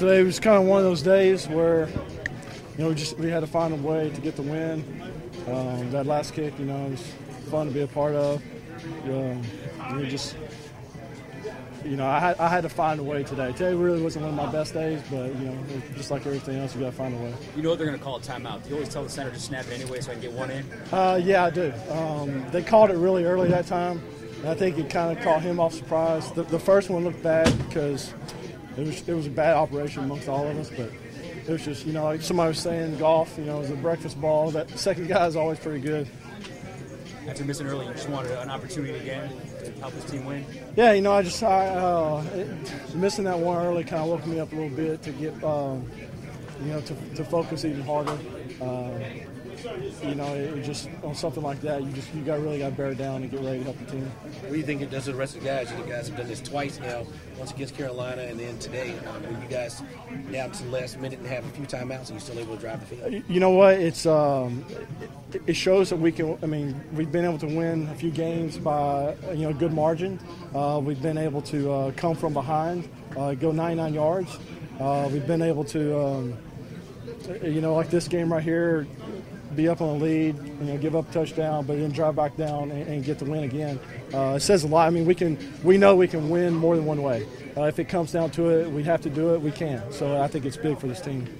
Today was kind of one of those days where, we had to find a way to get the win. That last kick, it was fun to be a part of. I had to find a way today. Today really wasn't one of my best days, but, just like everything else, you got to find a way. You know they're going to call a timeout. Do you always tell the center to snap it anyway so I can get one in? Yeah, I do. They called it really early that time, and I think it kind of caught him off surprise. The first one looked bad because it was a bad operation amongst all of us, but it was just, like somebody was saying, golf, it was a breakfast ball. That second guy is always pretty good. After missing early, you just wanted an opportunity again to help his team win? Yeah, missing that one early kind of woke me up a little bit to get, to focus even harder. It just on something like that, you really got to bear it down and get ready to help the team. What do you think it does to the rest of the guys? You guys have done this twice now, once against Carolina and then today. When you guys down to the last minute and have a few timeouts and you're still able to drive the field? You know what? It shows that we can. We've been able to win a few games by a good margin. We've been able to come from behind, go 99 yards. We've been able to, like this game right here, be up on the lead, give up a touchdown, but then drive back down and get the win again. It says a lot. We know we can win more than one way. If it comes down to it, we have to do it. We can. So I think it's big for this team.